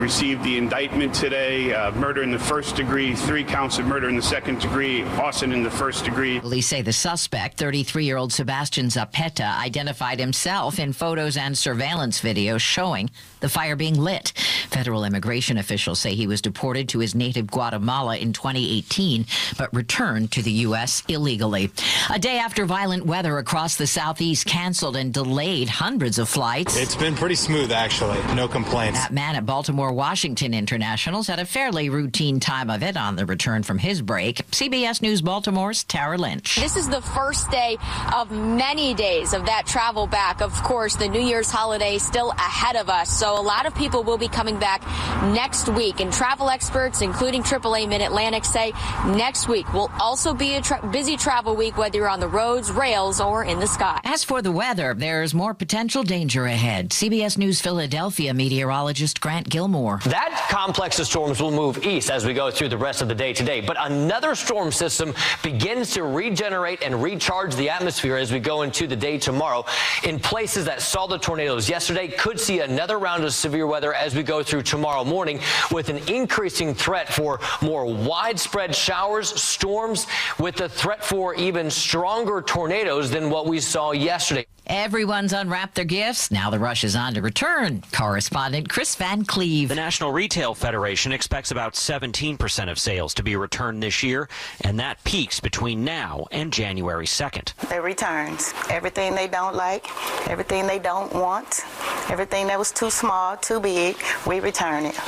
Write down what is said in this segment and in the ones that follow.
Received the indictment today, murder in the first degree, 3 counts of murder in the second degree, arson in the first degree. Police say the suspect, 33-year-old Sebastian Zapeta, identified himself in photos and surveillance videos showing the fire being lit. Federal immigration officials say he was deported to his native Guatemala in 2018, but returned to the U.S. illegally. A day after violent weather across the southeast canceled and delayed hundreds of flights. It's been pretty smooth, actually. No complaints. That man at Baltimore-Washington Internationals had a fairly routine time of it on the return from his break. CBS News Baltimore's Tara Lynch. This is the first day of many days of that travel back. Of course, the New Year's holiday still ahead of us, so a lot of people will be coming back next week. And travel experts, including AAA Mid-Atlantic, say next week will also be a busy travel week, whether you're on the roads, rails, or in the sky. As for the weather, there's more potential danger ahead. CBS News Philadelphia meteorologist Grant Gilmore. That complex of storms will move east as we go through the rest of the day today. But another storm system begins to regenerate and recharge the atmosphere as we go into the day tomorrow. In places that saw the tornadoes yesterday, could see another round of severe weather as we go through tomorrow morning, with an increasing threat for more widespread showers, storms, with the threat for even stronger tornadoes than what we saw yesterday. Everyone's unwrapped their gifts. Now the rush is on to return. Correspondent Chris Van Cleve. The National Retail Federation expects about 17% of sales to be returned this year, and that peaks between now and January 2nd. The returns. Everything they don't like, everything they don't want, everything that was too small, too big, we return it.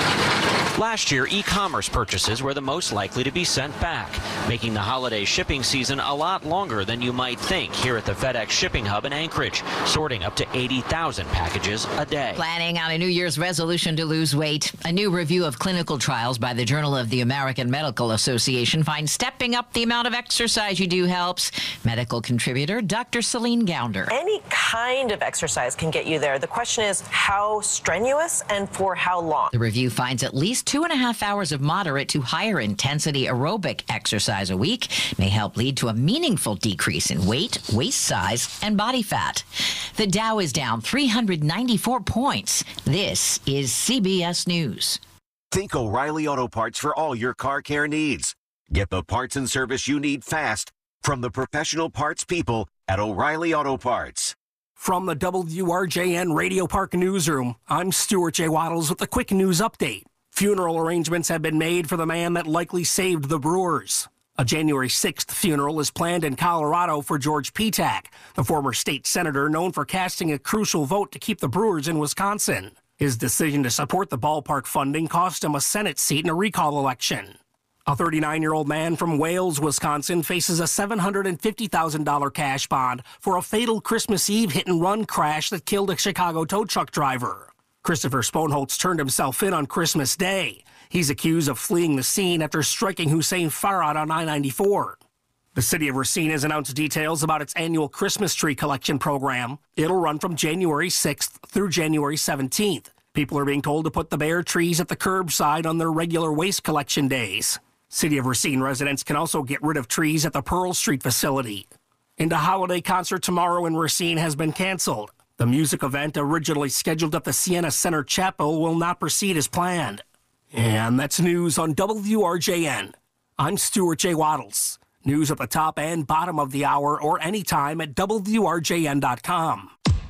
Last year, e-commerce purchases were the most likely to be sent back, making the holiday shipping season a lot longer than you might think here at the FedEx Shipping Hub in Anchorage, sorting up to 80,000 packages a day. Planning on a New Year's resolution to lose weight. A new review of clinical trials by the Journal of the American Medical Association finds stepping up the amount of exercise you do helps. Medical contributor Dr. Celine Gounder. Any kind of exercise can get you there. The question is how strenuous and for how long. The review finds at least 2.5 hours of moderate to higher intensity aerobic exercise a week may help lead to a meaningful decrease in weight, waist size, and body fat. The Dow is down 394 points. This is CBS News. Think O'Reilly Auto Parts for all your car care needs. Get the parts and service you need fast from the professional parts people at O'Reilly Auto Parts. From the WRJN Radio Park Newsroom, I'm Stuart J. Waddles with a quick news update. Funeral arrangements have been made for the man that likely saved the Brewers. A January 6th funeral is planned in Colorado for George Petak, the former state senator known for casting a crucial vote to keep the Brewers in Wisconsin. His decision to support the ballpark funding cost him a Senate seat in a recall election. A 39-year-old man from Wales, Wisconsin, faces a $750,000 cash bond for a fatal Christmas Eve hit-and-run crash that killed a Chicago tow truck driver. Christopher Sponholtz turned himself in on Christmas Day. He's accused of fleeing the scene after striking Hussein Farad on I-94. The city of Racine has announced details about its annual Christmas tree collection program. It'll run from January 6th through January 17th. People are being told to put the bare trees at the curbside on their regular waste collection days. City of Racine residents can also get rid of trees at the Pearl Street facility. And a holiday concert tomorrow in Racine has been canceled. The music event, originally scheduled at the Siena Center Chapel, will not proceed as planned. And that's news on WRJN. I'm Stuart J. Waddles. News at the top and bottom of the hour or anytime at WRJN.com.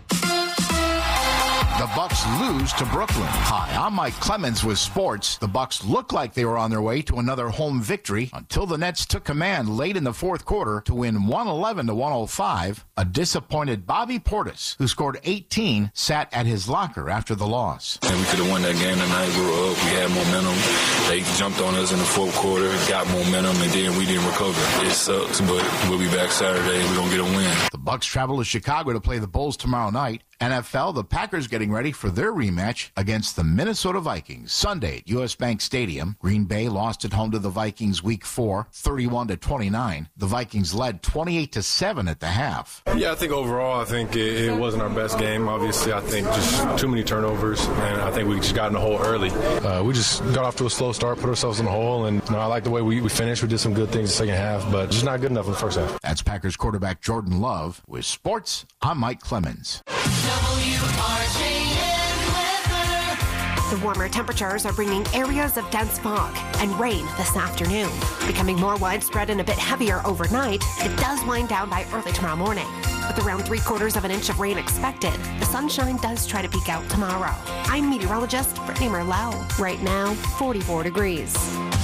The Bucks lose to Brooklyn. Hi, I'm Mike Clemens with sports. The Bucks looked like they were on their way to another home victory until the Nets took command late in the fourth quarter to win 111-105. A disappointed Bobby Portis, who scored 18, sat at his locker after the loss. And we could have won that game tonight. We were up. We had momentum. They jumped on us in the fourth quarter, got momentum, and then we didn't recover. It sucks, but we'll be back Saturday. We're going to get a win. The Bucks travel to Chicago to play the Bulls tomorrow night. NFL, the Packers getting ready for their rematch against the Minnesota Vikings Sunday at U.S. Bank Stadium. Green Bay lost at home to the Vikings Week 4, 31-29. The Vikings led 28-7 at the half. Yeah, I think overall, it wasn't our best game. Obviously, I think just too many turnovers, and I think we just got in the hole early. We just got off to a slow start, put ourselves in the hole, and I like the way we finished. We did some good things the second half, but just not good enough in the first half. That's Packers quarterback Jordan Love. With sports, I'm Mike Clemens. WRJN weather. The warmer temperatures are bringing areas of dense fog and rain this afternoon. Becoming more widespread and a bit heavier overnight, it does wind down by early tomorrow morning. With around 3/4 of an inch of rain expected, the sunshine does try to peek out tomorrow. I'm meteorologist Brittany Merlot. Right now, 44 degrees.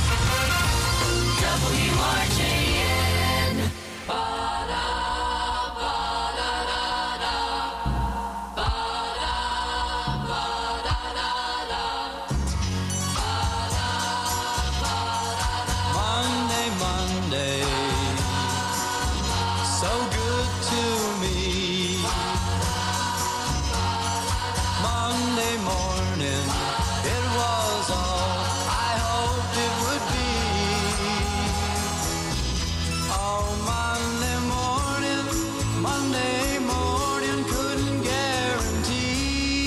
WRJN. Monday, so good to me. Monday morning, it was all I hoped it would be. Oh, Monday morning, couldn't guarantee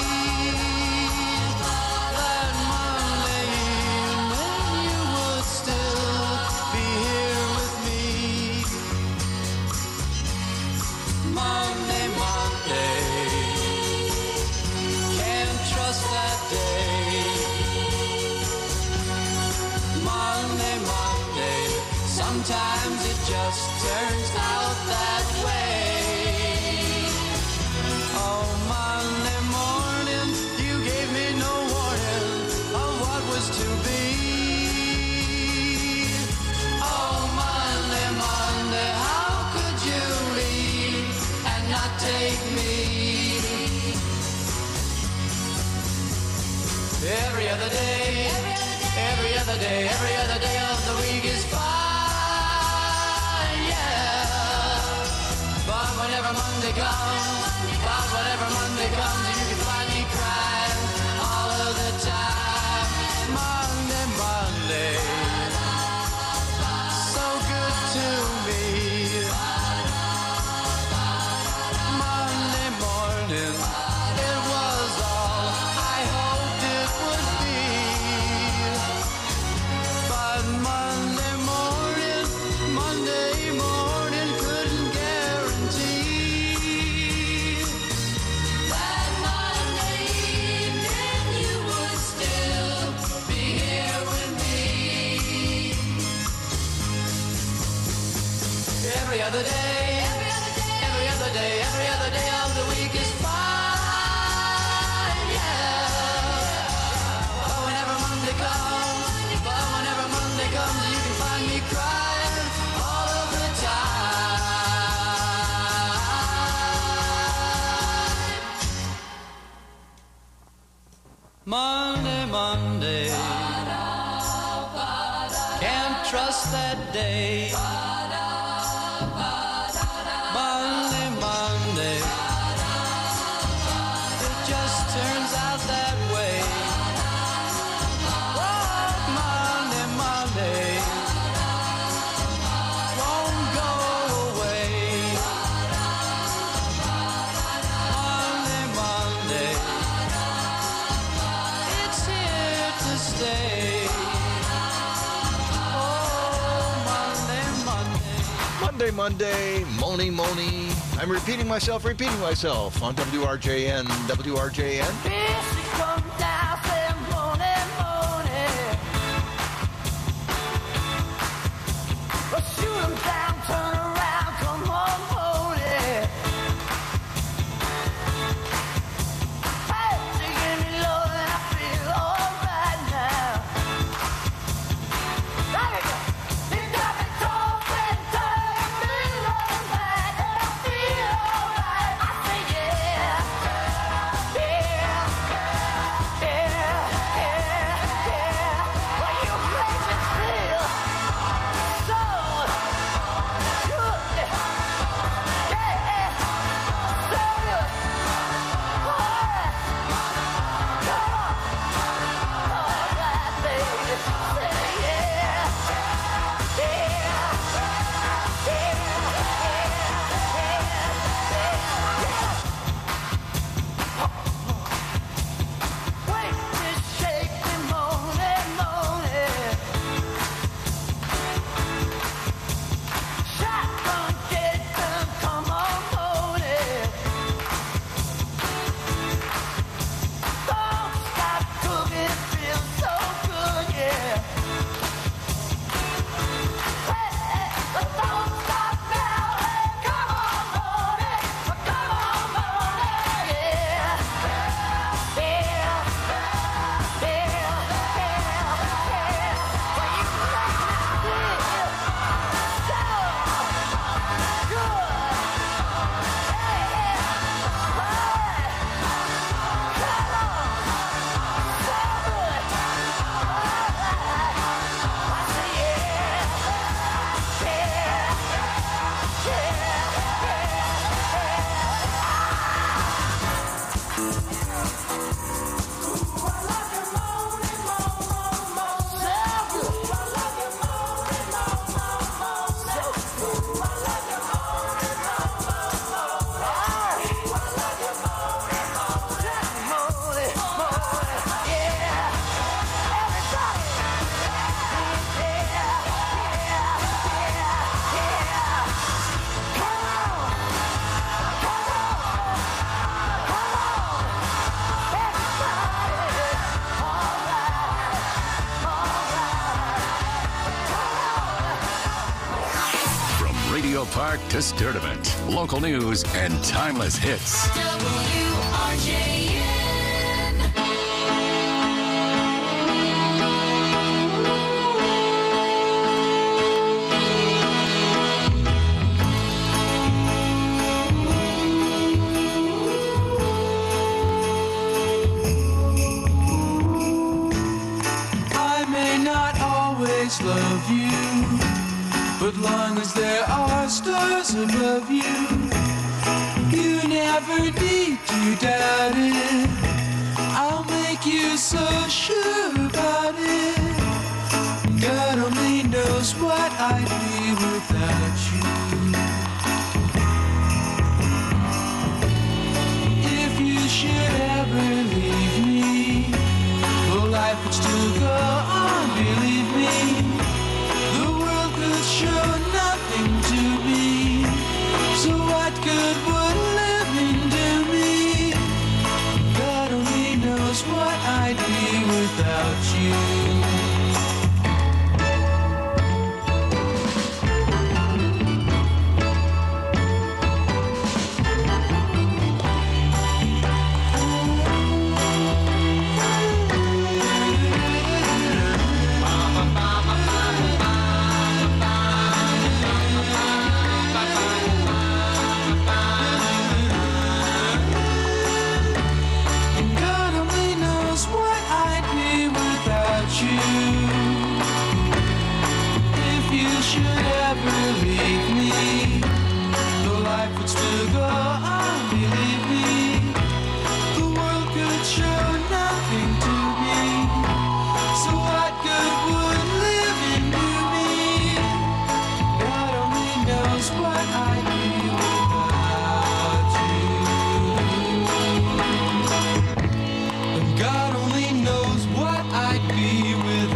that Monday evening you would still be here with me. Monday, can't trust that day. Monday, sometimes it just turns out that way. Oh, Monday morning, you gave me no warning of what was to be. Oh, Monday, how could you leave and not take me? Every other day of the week is fine, yeah. But whenever Monday comes, you can find me crying all of the time. Monday, so good to me. Monday morning, it was all I hoped it would be. But Monday morning couldn't guarantee that Monday evening you would still be here with me. Every other day of the week is fine, yeah. But whenever Monday comes, you can find me crying all of the time. Monday, can't trust that day. Monday, it just turns out that way. Oh, Monday, won't go away. Monday, it's here to stay. Monday, Moni. I'm repeating myself on WRJN. Shoot 'em down, turn around, come home, Moni. Hey, she give me love and I feel alright now. There you go. You got me talking, turning me alright, and I feel alright. I say yeah. Park to Sturdivant. Local news and timeless hits. WRJN. I may not always love you, but long as there are stars above you, you never need to doubt it. I'll make you so sure about it. God only knows what I'd be without you. If you should ever leave me, well, life would still go on, believe me. The world could show nothing to me. So what good would living do me? God only knows what I'd be without you. God only knows what I'd be without you. If you should ever leave me, the life would still go on, believe me. The world could show nothing to me. So what good would living do me? God only knows what I'd be without you. And God only knows what I'd be without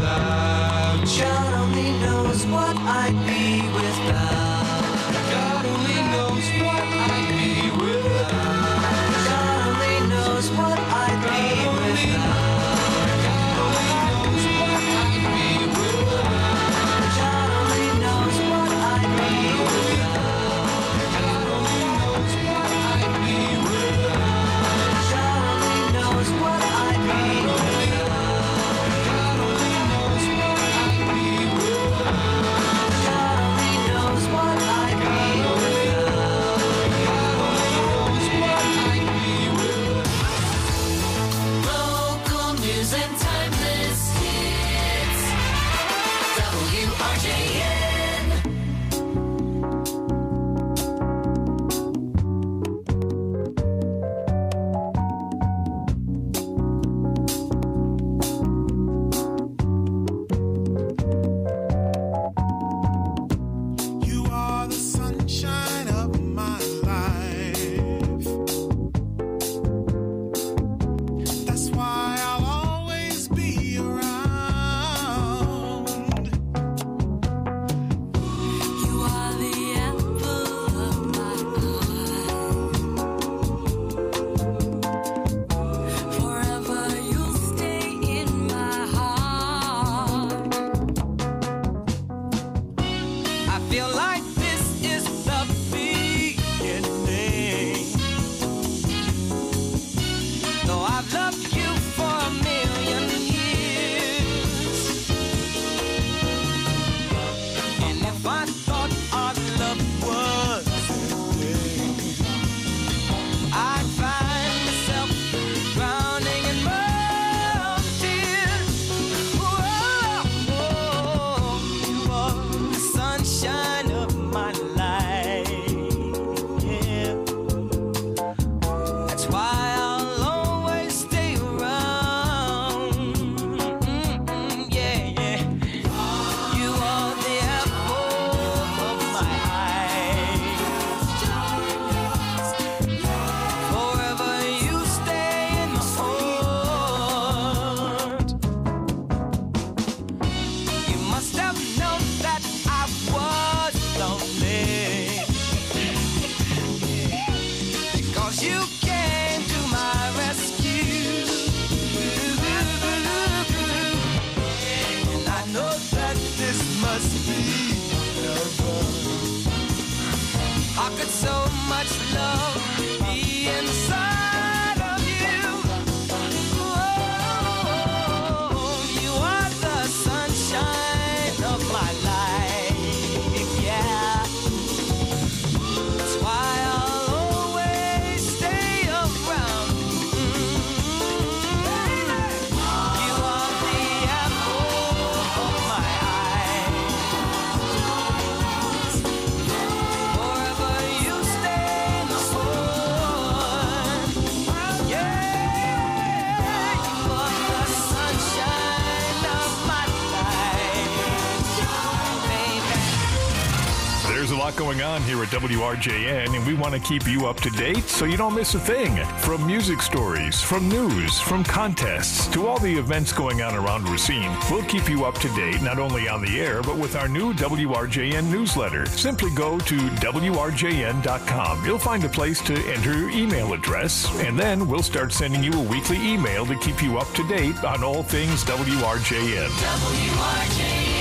lot going on here at WRJN, and we want to keep you up to date so you don't miss a thing. From music stories, from news, from contests, to all the events going on around Racine, we'll keep you up to date not only on the air, but with our new WRJN newsletter. Simply go to WRJN.com. You'll find a place to enter your email address, and then we'll start sending you a weekly email to keep you up to date on all things WRJN. WRJN.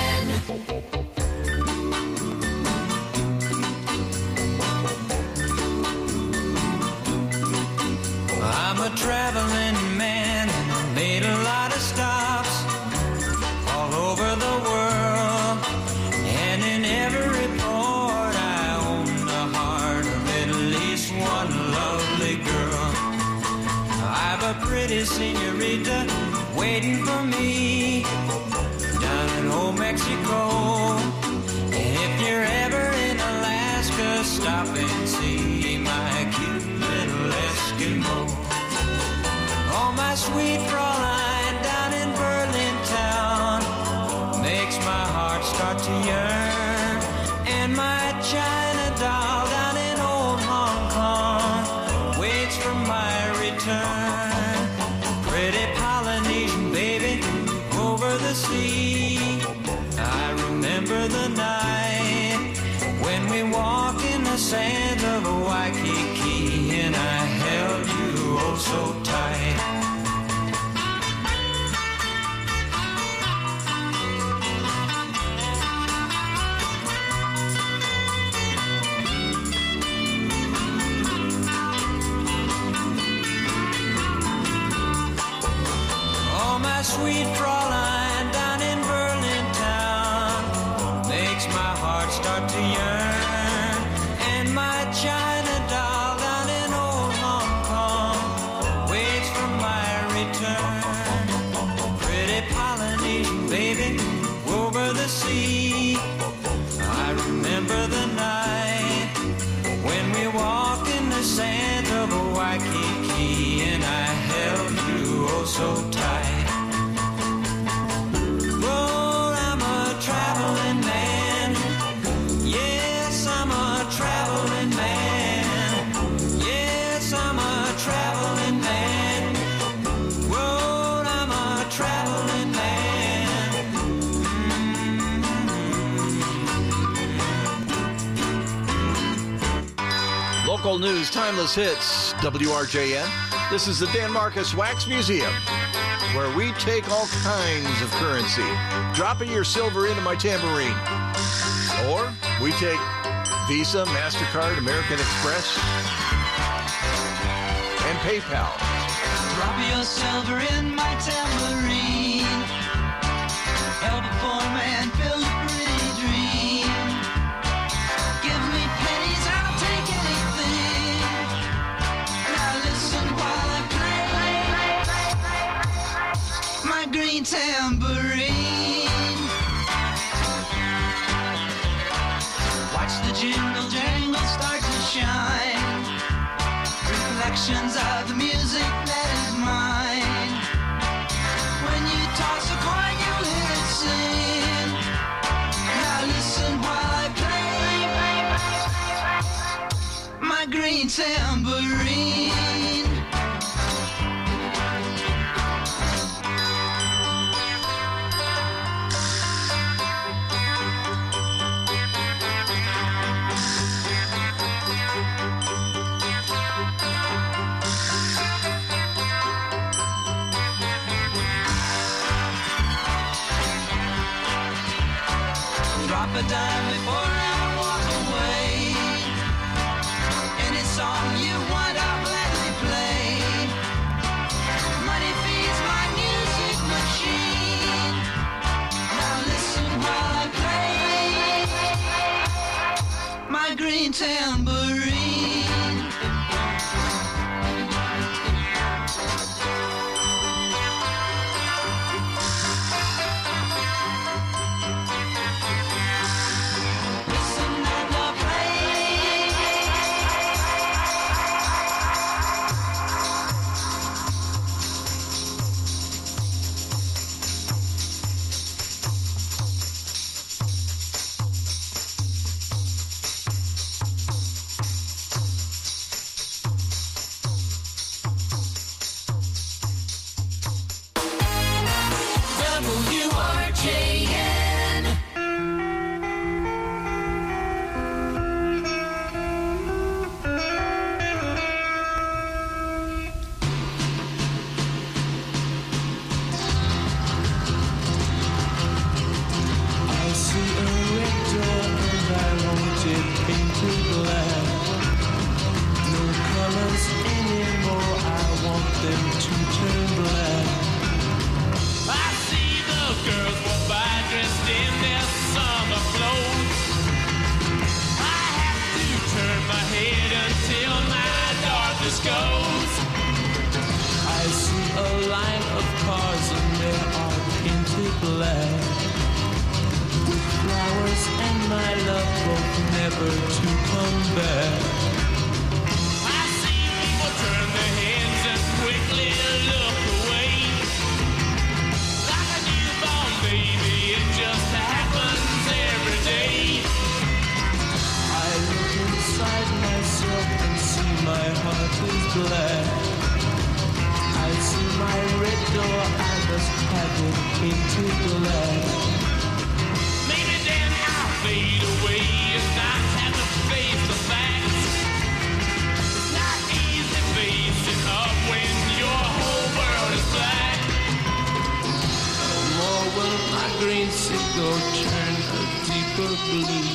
I'm a traveling man, made a lot of stops all over the world, and in every port I own the heart of at least one lovely girl. I've a pretty senorita waiting for me down in old Mexico, and if you're ever in Alaska, stop and see my cute little Eskimo. Oh, my sweet Fraulein down in Berlin town makes my heart start to yearn, and my China doll down in old Hong Kong waits for my return. Pretty Polynesian baby over the sea, I remember the night when we walked in the sand of Waikiki, and I held you oh so tight. Oh, my sweet Fraulein down in Berlin town makes my heart start to yearn, and my China doll down in old Hong Kong waits for my return. Pretty Polynesian baby over the sea, I remember the night when we walked in the sand of Waikiki, and I held you oh so tight. Well, I'm a traveling man. Yes, I'm a traveling man. Yes, I'm a traveling man. Well, I'm a traveling man. Local news, timeless hits, WRJN. This is the Dan Marcus Wax Museum, where we take all kinds of currency, dropping your silver into my tambourine. Or we take Visa, MasterCard, American Express, and PayPal. Drop your silver in my tambourine. Help a poor man build a pretty dream. Give me pennies, I'll take anything. Now listen while I play my green tambourine. Watch the jingle jangle start to shine. Reflections of the music that is mine. When you toss a coin, you'll hear it sing. Now listen while I play my green tambourine. Drop a dime before I walk away. Any song you want, I'll gladly play. Money feeds my music machine. Now listen while I play my green tambourine. black, with flowers and my love both never to come back. I see people turn their heads and quickly look away, like a newborn baby, it just happens every day. I look inside myself and see my heart is black. I see my red door, I must have it painted black. Maybe then I'll fade away and not have to face the facts. It's not easy facing up when your whole world is black. No more will my green cigar turn a deeper blue.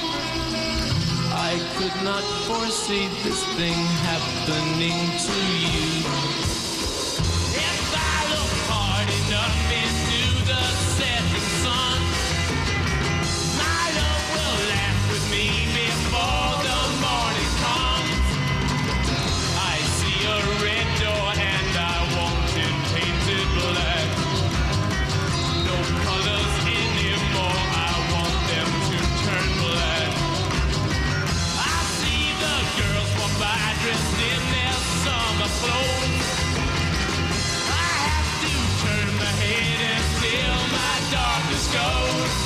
I could not foresee this thing happening to you. If I look hard enough into the setting sun, my love will laugh with me before the morning comes. I see a red door and I want it painted black. No colors anymore, I want them to turn black. I see the girls walk by dressed in their summer clothes. I have to turn my head until my darkness goes.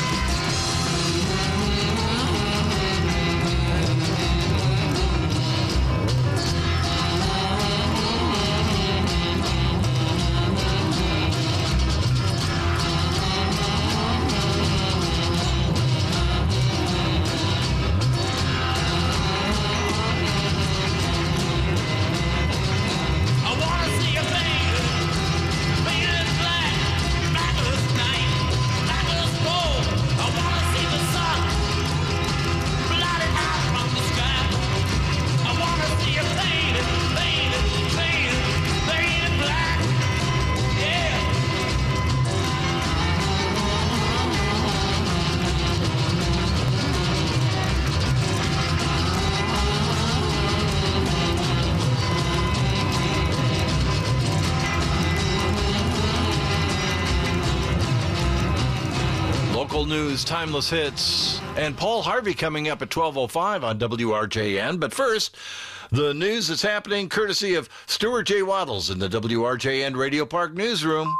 I wanna see a painted, painted black, black as night, black as gold. I wanna see the sun blotted out from the sky. I wanna see a painted, painted, painted, painted black. Yeah. Local news, timeless hits, and Paul Harvey coming up at 12:05 on WRJN. But first, the news that's happening courtesy of Stuart J. Waddles in the WRJN Radio Park newsroom.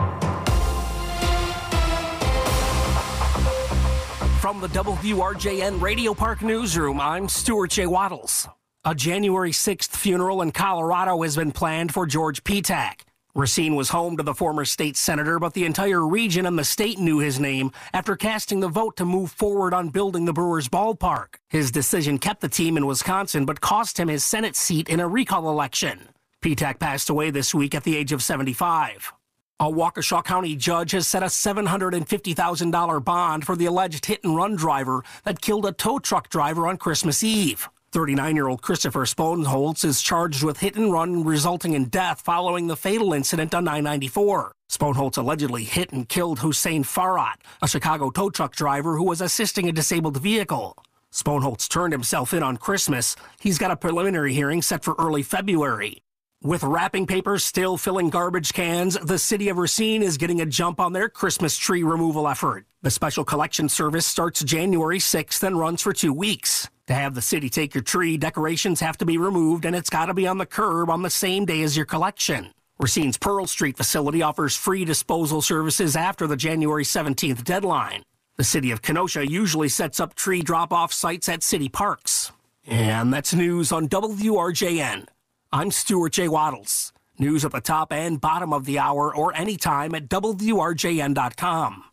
From the WRJN Radio Park newsroom, I'm Stuart J. Waddles. A January 6th funeral in Colorado has been planned for George Petak. Racine was home to the former state senator, but the entire region and the state knew his name after casting the vote to move forward on building the Brewers ballpark. His decision kept the team in Wisconsin, but cost him his Senate seat in a recall election. Petak passed away this week at the age of 75. A Waukesha County judge has set a $750,000 bond for the alleged hit-and-run driver that killed a tow truck driver on Christmas Eve. 39-year-old Christopher Spoenholtz is charged with hit-and-run resulting in death following the fatal incident on I-94. Spoenholtz allegedly hit and killed Hussein Farhat, a Chicago tow truck driver who was assisting a disabled vehicle. Spoenholtz turned himself in on Christmas. He's got a preliminary hearing set for early February. With wrapping paper still filling garbage cans, the city of Racine is getting a jump on their Christmas tree removal effort. The special collection service starts January 6th and runs for 2 weeks. To have the city take your tree, decorations have to be removed, and it's got to be on the curb on the same day as your collection. Racine's Pearl Street facility offers free disposal services after the January 17th deadline. The city of Kenosha usually sets up tree drop-off sites at city parks. And that's news on WRJN. I'm Stuart J. Waddles. News at the top and bottom of the hour or anytime at WRJN.com.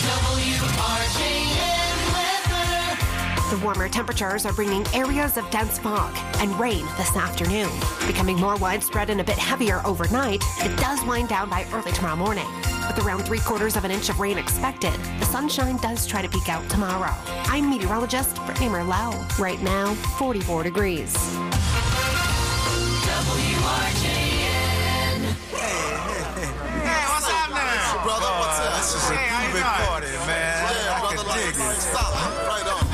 The warmer temperatures are bringing areas of dense fog and rain this afternoon. Becoming more widespread and a bit heavier overnight, it does wind down by early tomorrow morning. With around 3/4 of an inch of rain expected, the sunshine does try to peek out tomorrow. I'm meteorologist Brittany Merlot. Right now, 44 degrees. WRJN. Hey, what's up now? Brother, what's up? This is a big party, man. Yeah, brother, I can dig it. Stop. Right on.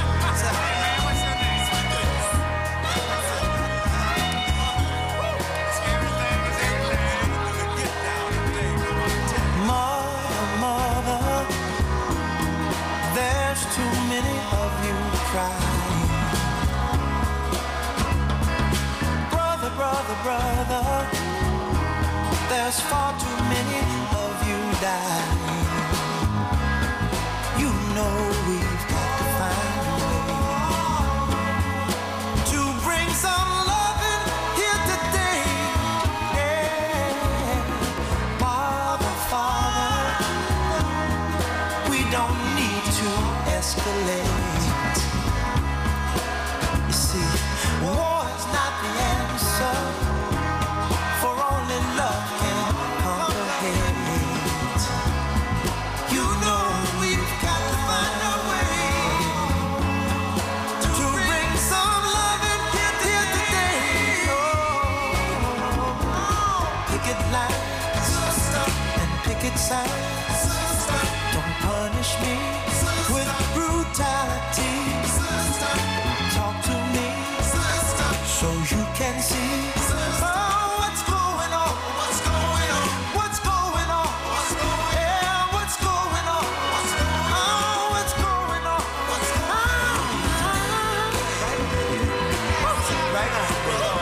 crying. Brother, brother, brother, there's far too many of you dying. You know we've got to find a way to bring some loving here today. Yeah. Father, Father, we don't need to escalate. You see, war is not the answer, for only love can conquer hate. You know we've got to find a way to bring some love in here today. Oh, picket lines and picket signs. Don't punish me with brutality. Talk to me so you can see. Oh, what's going on? What's going on? What's going on? What's going on? Yeah, what's going on? What's going on? Oh, what's going on? What's going on? Right now.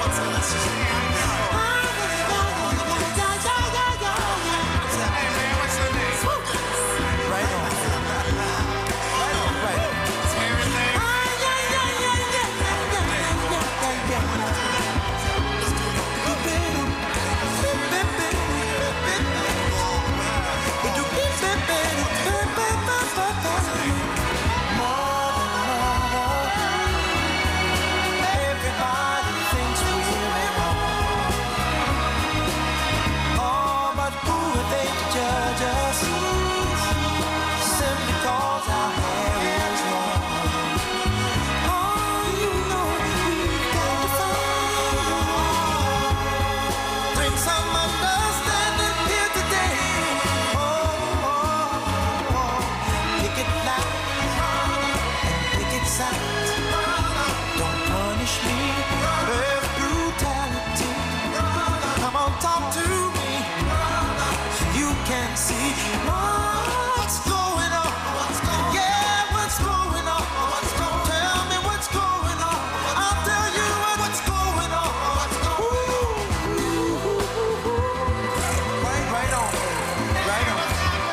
Everybody thinks we're wrong. Oh, but who are they to judge us? Simply 'cause our hair is long. Oh, you know we've got to find. Bring some understanding here today. Picket lines and picket signs. Don't punish me with brutality. Come on, talk to me so you can see what's going on. Yeah, what's going on? Tell me what's going on. I'll tell you what's going on. Right on. Right on.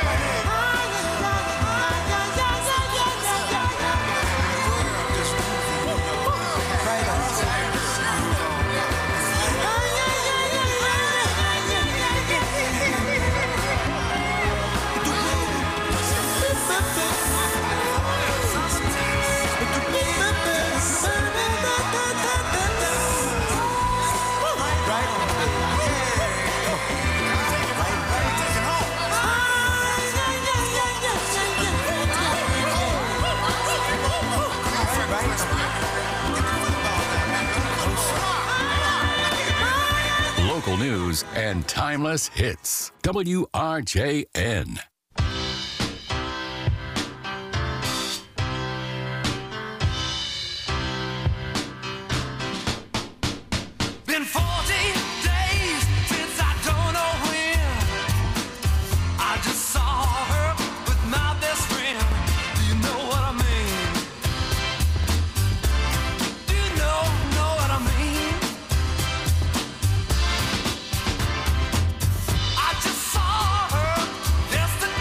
Local news and timeless hits. WRJN. Been 40 days since I don't know when I just saw her with my best friend. Do you know what I mean? Do you know what I mean? I just saw her yesterday.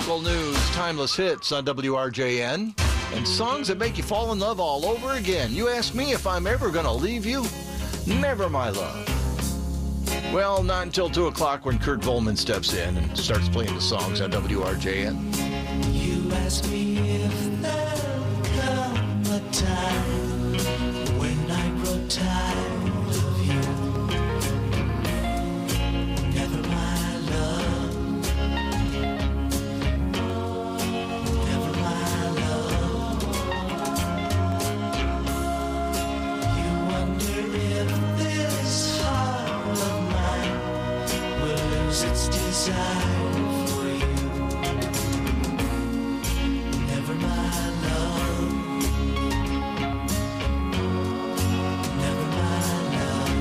Local news, timeless hits on WRJN, and songs that make you fall in love all over again. You ask me if I'm ever going to leave you? Never, my love. Well, not until 2 o'clock when Kurt Volman steps in and starts playing the songs on WRJN. You ask me if there'll come a time when I grow tired of you. Never, my love. Never, my love. You wonder if this heart of mine will lose its desire for you. Never, my love. Never, my love.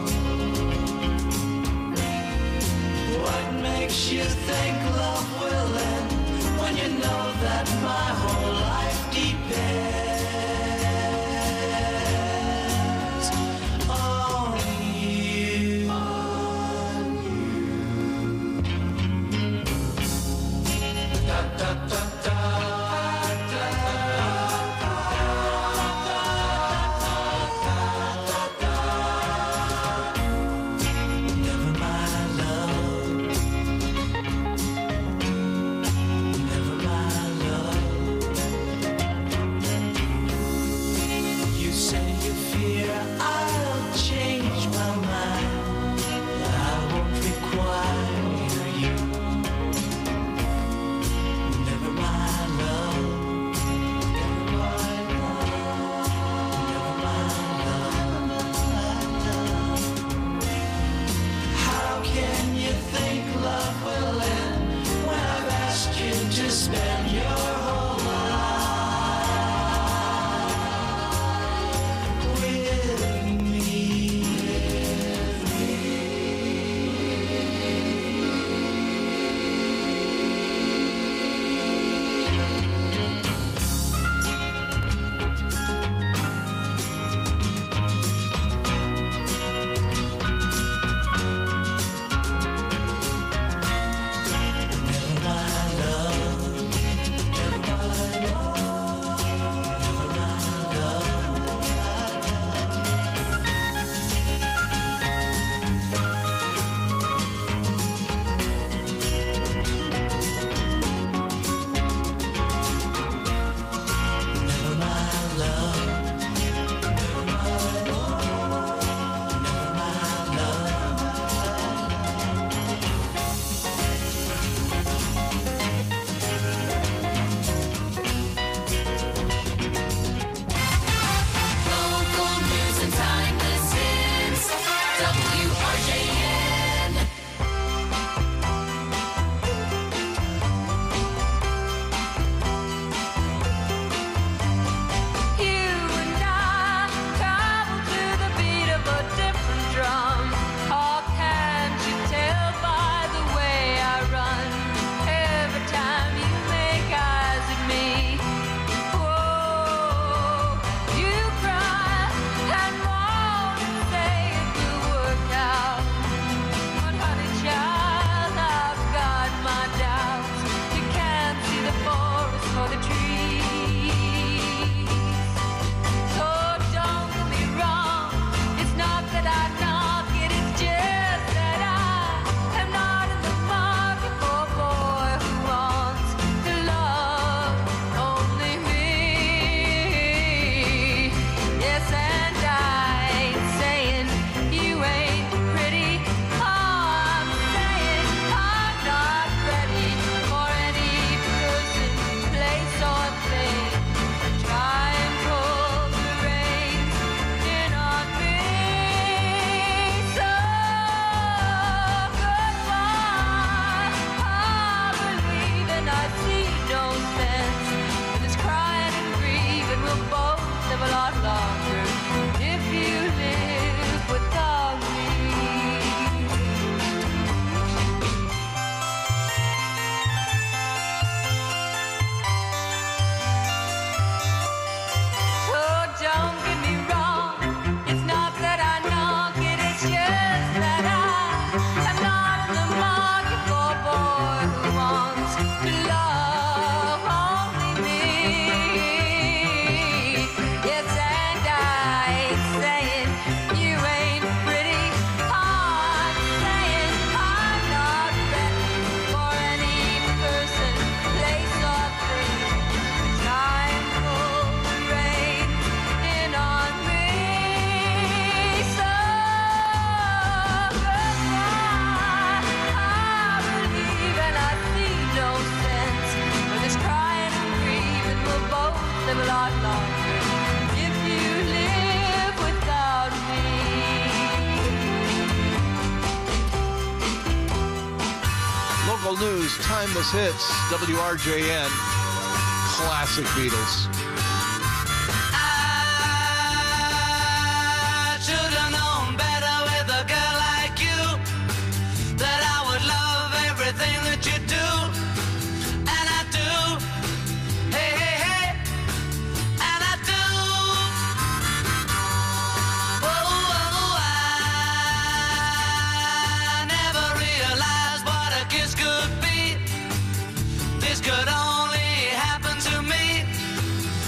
What makes you think love will end when you know that my whole life depends on you? Da, da, da, da. Never, my love. Never, my love. local news, timeless hits, WRJN, classic Beatles. I should have known better with a girl like you, that I would love everything that you do, and I do. Hey, hey, hey, and I do. Oh, I never realized what a kiss could be. This could only happen to me.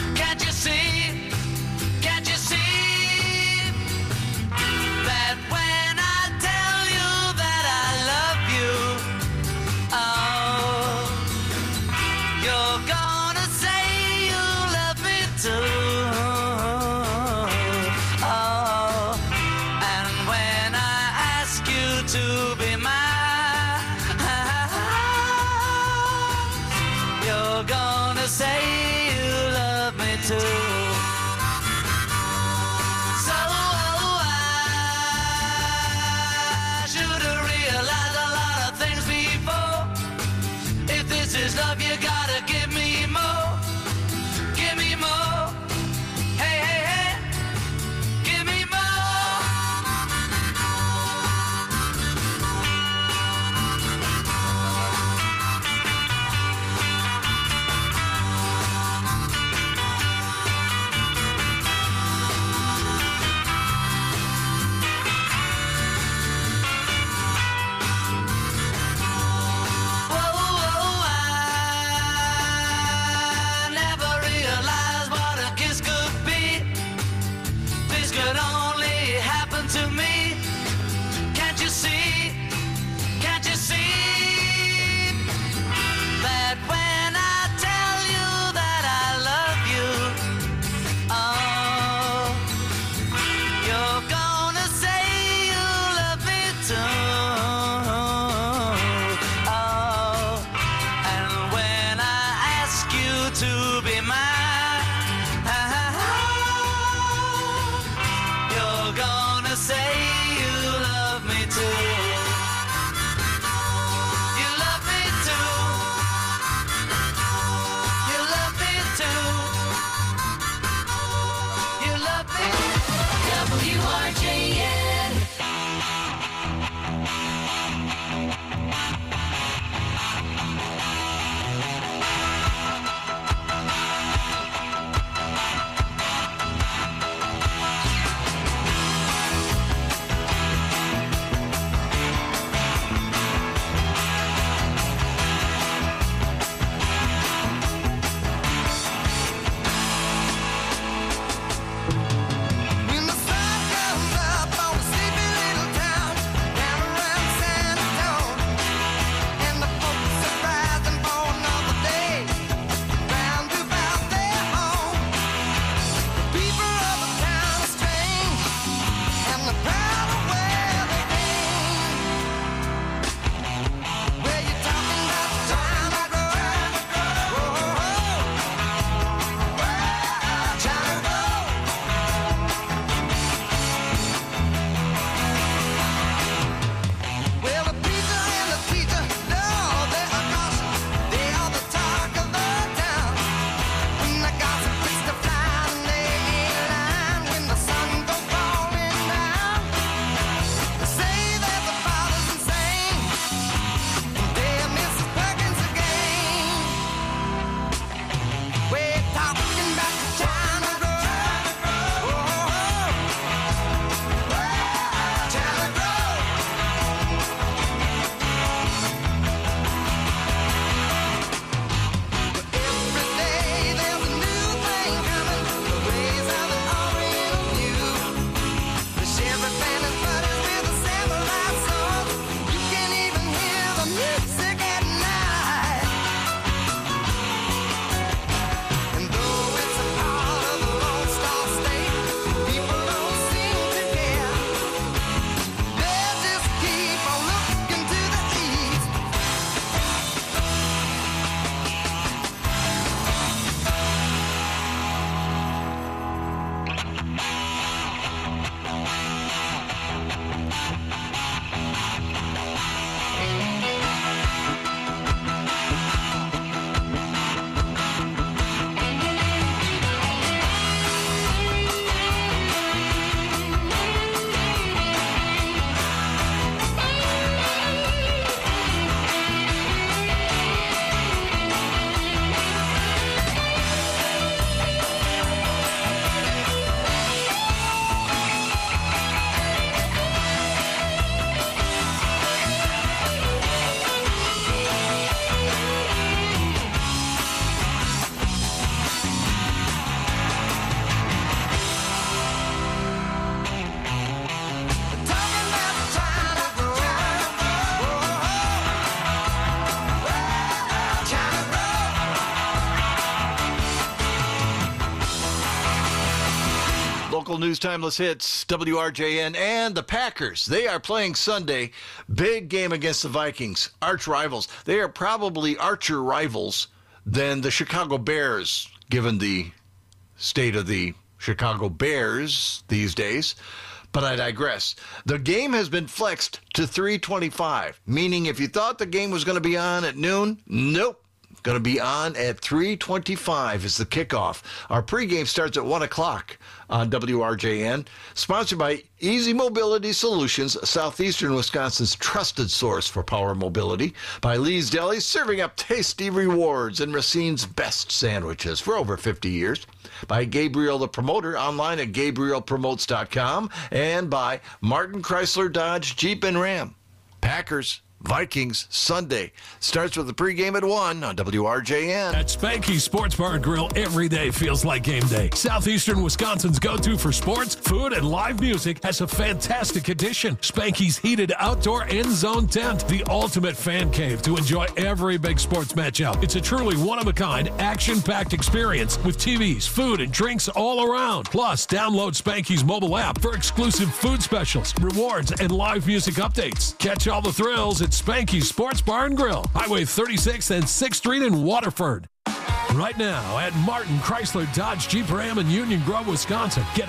local news, timeless hits, WRJN, and the Packers. They are playing Sunday. Big game against the Vikings, arch rivals. They are probably archer rivals than the Chicago Bears, given the state of the Chicago Bears these days. But I digress. The game has been flexed to 3:25, meaning if you thought the game was going to be on at noon, nope. Going to be on at 3:25 is the kickoff. Our pregame starts at 1 o'clock on WRJN. Sponsored by Easy Mobility Solutions, Southeastern Wisconsin's trusted source for power mobility. By Lee's Deli, serving up tasty rewards and Racine's best sandwiches for over 50 years. By Gabriel the Promoter, online at GabrielPromotes.com. And by Martin Chrysler Dodge Jeep and Ram. Packers, Vikings, Sunday. Starts with the pregame at 1 on WRJN. At Spanky's Sports Bar and Grill, every day feels like game day. Southeastern Wisconsin's go-to for sports, food, and live music has a fantastic addition. Spanky's heated outdoor end zone tent, the ultimate fan cave to enjoy every big sports matchup. It's a truly one-of-a-kind, action-packed experience with TVs, food, and drinks all around. Plus, download Spanky's mobile app for exclusive food specials, rewards, and live music updates. Catch all the thrills at Spanky's Sports Bar and Grill, Highway 36 and 6th Street in Waterford. Right now at Martin Chrysler Dodge Jeep Ram in Union Grove, Wisconsin, get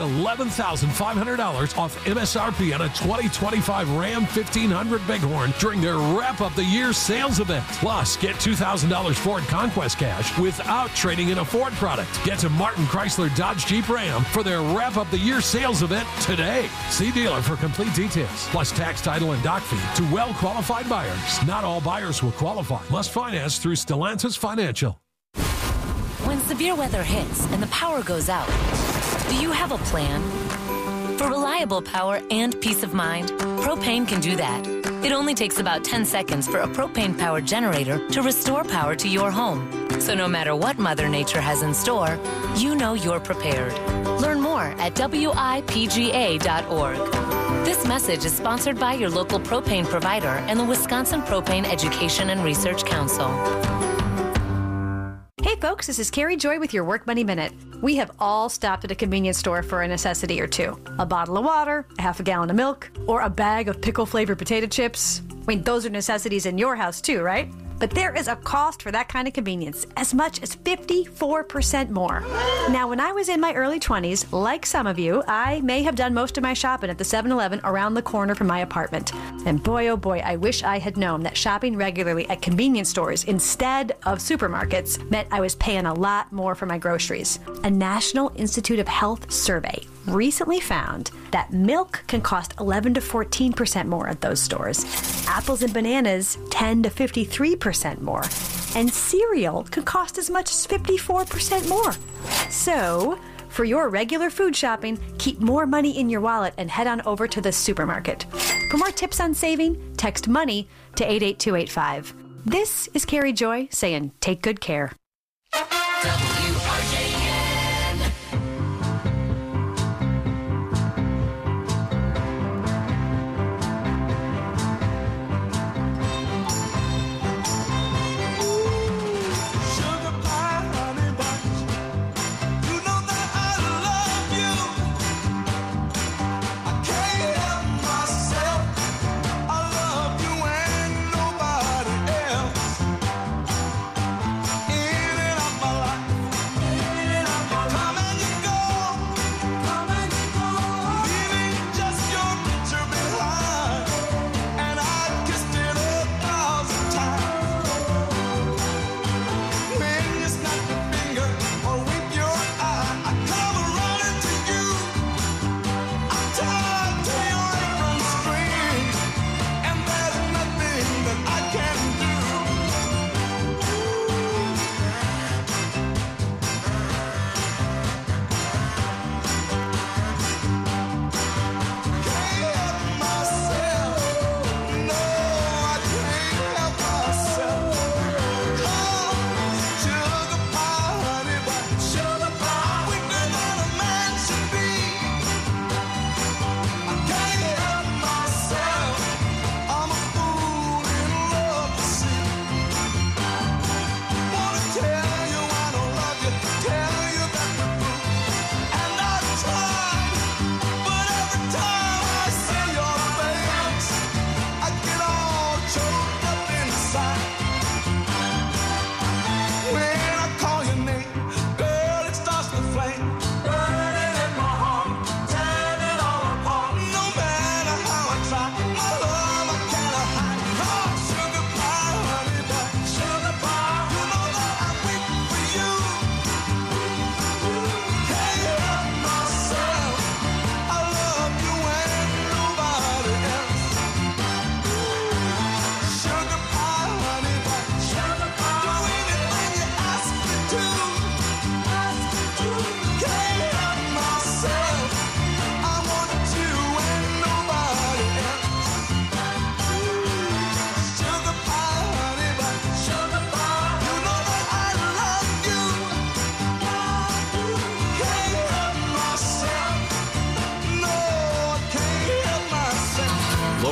$11,500 off MSRP on a 2025 Ram 1500 Bighorn during their wrap-up-the-year sales event. Plus, get $2,000 Ford Conquest cash without trading in a Ford product. Get to Martin Chrysler Dodge Jeep Ram for their wrap-up-the-year sales event today. See dealer for complete details, plus tax, title, and dock fee to well-qualified buyers. Not all buyers will qualify. Must finance through Stellantis Financial. When severe weather hits and the power goes out, do you have a plan? For reliable power and peace of mind, Propane can do that. It only takes about 10 seconds for a propane-powered generator to restore power to your home. So no matter what Mother Nature has in store, you know you're prepared. Learn more at WIPGA.org. This message is sponsored by your local propane provider and the Wisconsin Propane Education and Research Council. Hey folks, this is Carrie Joy with your Work Money Minute. We have all stopped at a convenience store for a necessity or two. A bottle of water, a half a gallon of milk, or a bag of pickle-flavored potato chips. I mean, those are necessities in your house too, right? But there is a cost for that kind of convenience, as much as 54% more. Now, when I was in my early 20s, like some of you, I may have done most of my shopping at the 7-Eleven around the corner from my apartment. And boy, oh boy, I wish I had known that shopping regularly at convenience stores instead of supermarkets meant I was paying a lot more for my groceries. A National Institute of Health survey recently found that milk can cost 11 to 14% more at those stores. Apples and bananas 10 to 53% more. And cereal can cost as much as 54% more. So, for your regular food shopping, keep more money in your wallet and head on over to the supermarket. For more tips on saving, text MONEY to 88285. This is Carrie Joy saying take good care.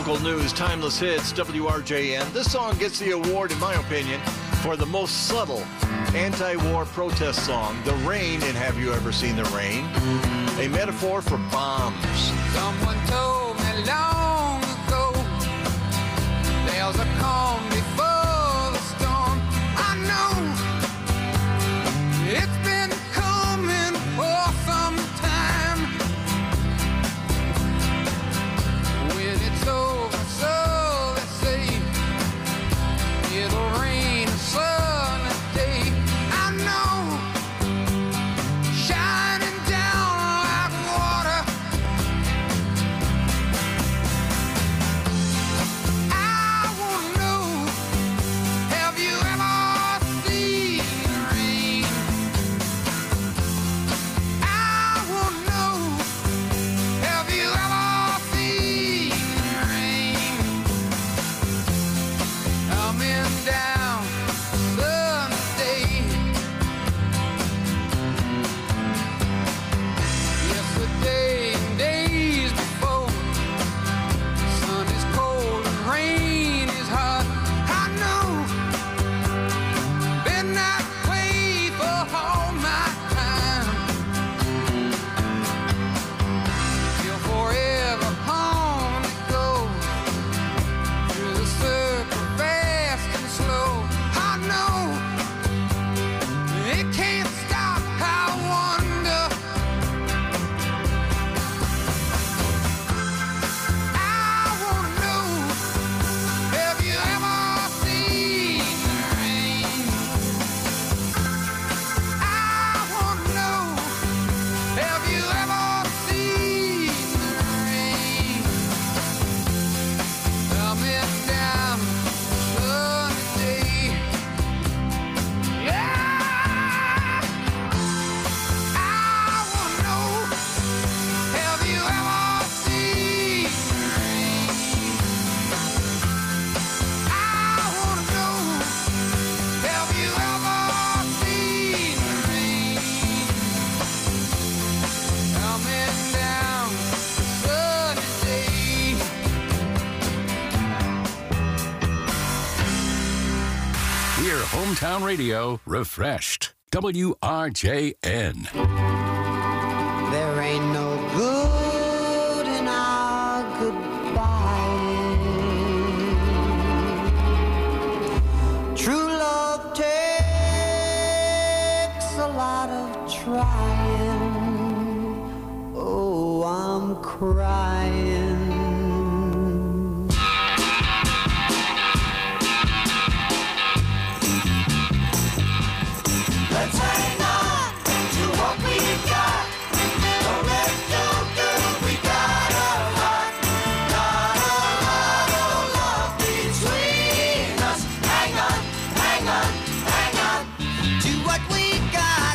Local news, timeless hits, WRJN. This song gets the award, in my opinion, for the most subtle anti-war protest song, The Rain in Have You Ever Seen the Rain? A metaphor for bombs. Someone told me long ago there's a calm before the storm. I know it's been coming for some time. When it's over, so they say it'll rain a sunny day. I know, shining down like water. I wanna know, have you ever seen rain? I wanna know, have you ever seen rain? Coming down Sunday. Yesterday and days before, sun is cold and rain is hot. I know, been that way for all my time. Till forever on it goes, through the circle fast and slow. I know, it can't stop. I wonder, I wanna know, have you ever seen rain? I wanna know, have you ever seen rain? Coming down sunny day. Yeah, I wanna know, have you ever seen rain? I wanna know, have you ever seen rain? Coming down sunny day. Hear hometown radio refreshed. WRJN. There ain't no good in our goodbye. True love takes a lot of trying. Oh, I'm crying. Let's hang on to what we got. Don't let go, girl. We got a lot of love between us. Hang on, hang on, hang on to what we got.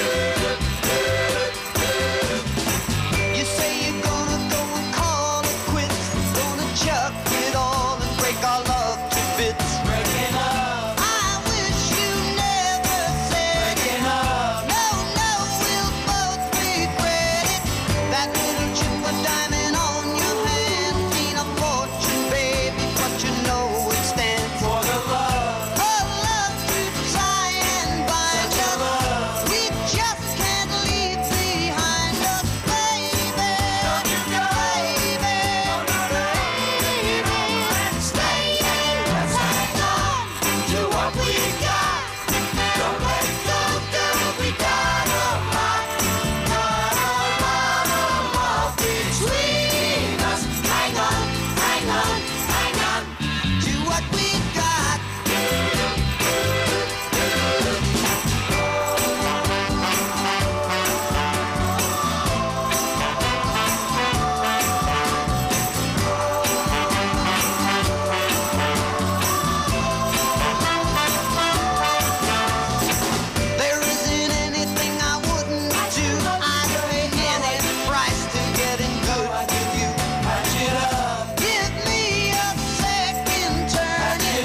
You say you're gonna go and call it quits, gonna chuck it all and break our love to bits. Breaking up. I wish you never said breaking up. No, no, we'll both regret it. That little chip of diamond on your hand ain't a fortune, baby, but you know it stands for the love. For love to try and bind us. We just can't leave behind us, baby. Baby, stay in. Let's hang on to what we got. Don't let go, girl. We got a lot of love between us. Hang on, hang on, hang on to what we got. There isn't anything I wouldn't do. I'd pay any price to get in good with you. Patch it up. Give me a second turn.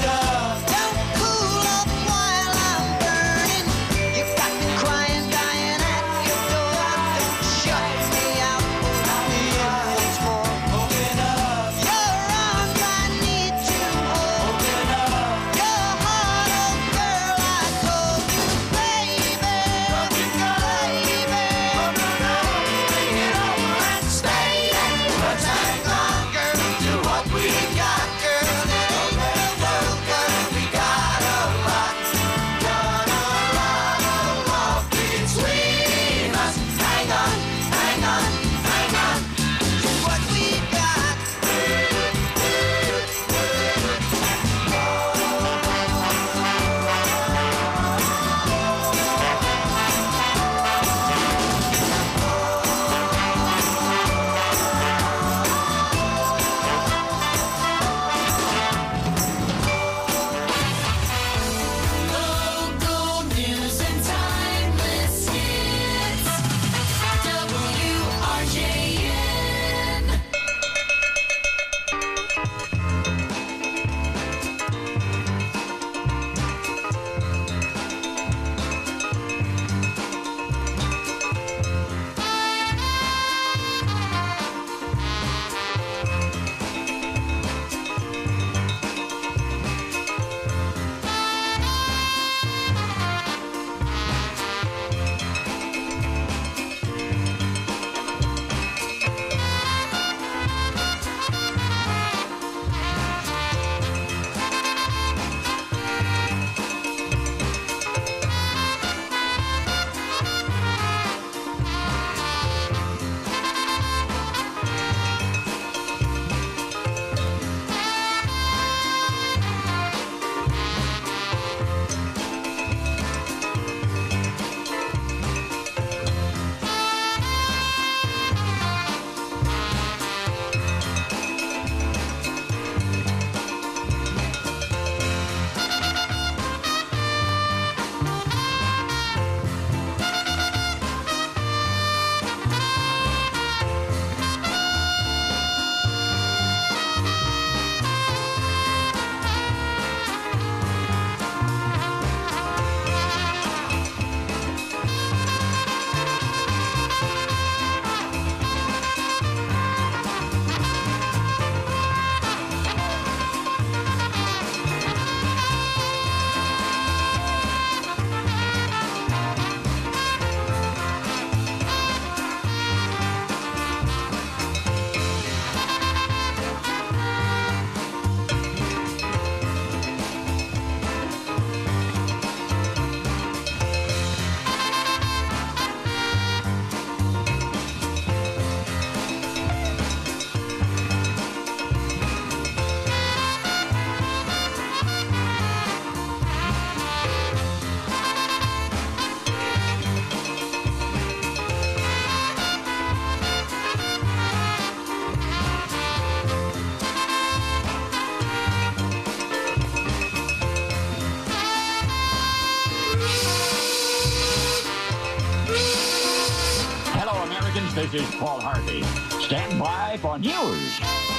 This is Paul Harvey. Stand by for news.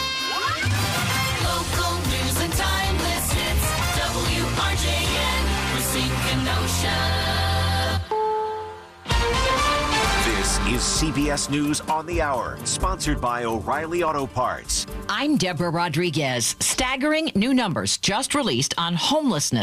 Local news and timeless hits. WRJN, Racine Kenosha. This is CBS News on the Hour, sponsored by O'Reilly Auto Parts. I'm Deborah Rodriguez. Staggering new numbers just released on homelessness